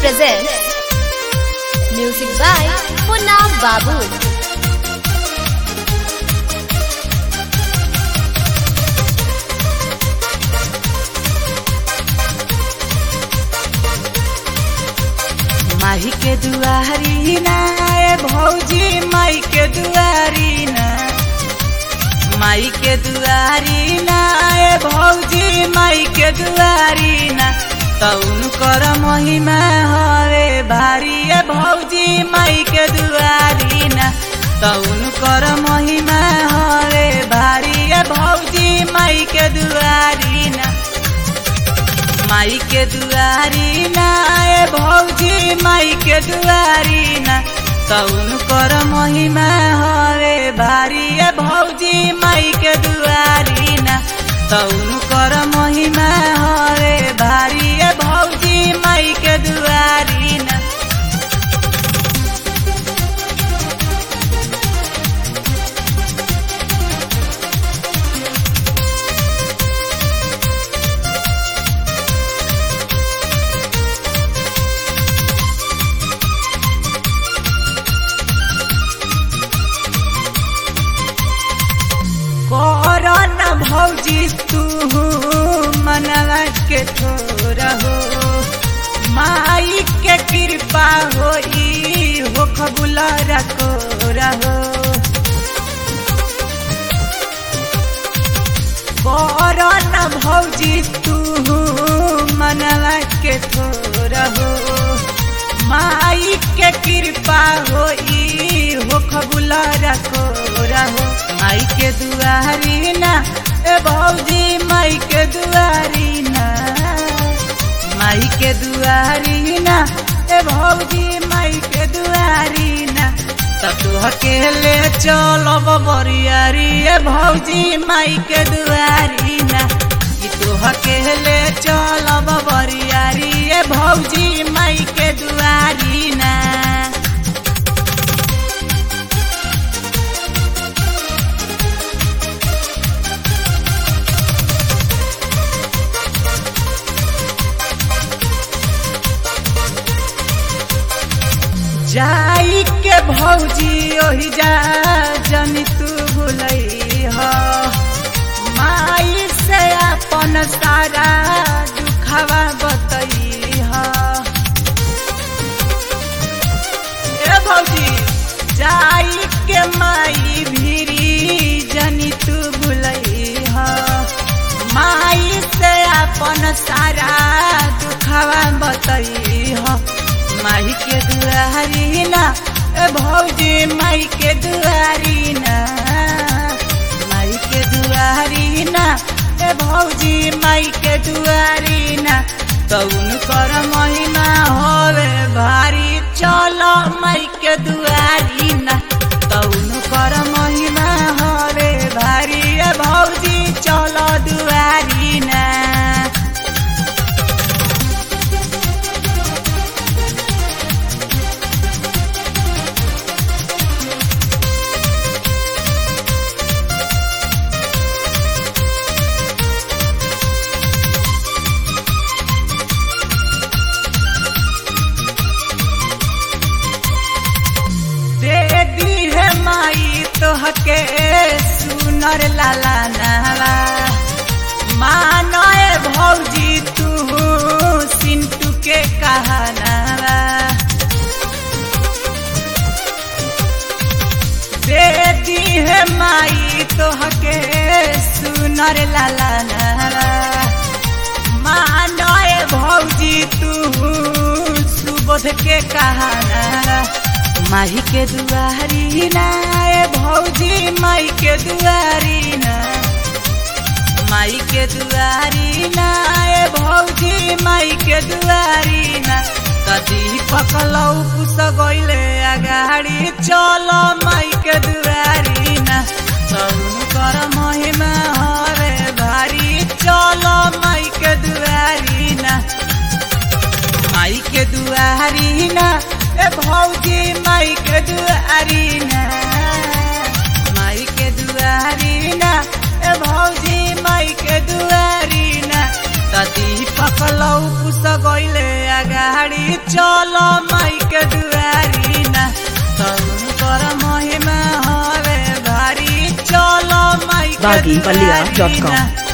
presents music by Punna Babu. माही के दुआरी ना ए भौजी माई के दुआरी ना माई के दुआरी ना ए भौजी माई के दुआरी ना तउन कर महिमा हरे भारी ए भौजी माई के दुआरी ना तउन कर महिमा हरे भारी ए भौजी माई के दुआरी ना माई के दुआरी ना ए भौजी माई के दुआरी ना तउन कर महिमा हरे भारी ए भौजी माई के दुआरी ना तउन कर महिमा हरे भारी ए भौजी माई के दुआरी ना। कोरोना भौजी तू मनवा के थोड़ा हो माई के कृपा होई हो खबुला रखो रहो कोरोना भौजी तू मनवा के थोड़ा हो माई के कृपा होई हो खबुला रखो रहो माई के दुआरी ना ए भौजी माई के दुआरी ना माई के दुआरी ना ए भौजी माई के दुआरी ना तू अकेले चलो बरियारी ए भौजी माई के दुआरी ना तू अकेले चलो बरियारी ए भौजी माई के दुआरी ना। जाई के भौजी ओही जा जनी तू भूलई हो माई से अपन सारा दुखवा बतई हो ए भौजी जाई के माई भीरी जनी तू भूलई हो माई से अपन सारा दुखवा बतई हो माई के दुआरी ना ए भौजी माई के दुआरी ना माई के दुआरी ना ए भौजी माई के दुआरी ना तउन कर महिमा होवे भारी चलो माई के दुआरी ना तउन कर महिमा होवे भारी ए भौजी चलो दुआरी ना। माई तोहके सुनर लाला नावा मानो ए भौजी तू सिंटू के कहानावा दे दी है माई तोहके सुनर लाला नावा मानो ए भौजी तू सुबोध के कहानावा माई के दुआरी ना ए भौजी माई के दुआरी ना माई के दुआरी ना ए भौजी माई के दुआरी ना कदी पकलौ कुस गइले अगाड़ी चलो माई के दुआरी ना तउन कर महिमा हरे भारी चलो माई के दुआरी ना माई के दुआरी ना ए भौजी माई के दुआरी ना माई के दुआरी ना ए भौजी माई के दुआरी ना तदी पकलौ कुस गइले अगाड़ी चल baggypalia.com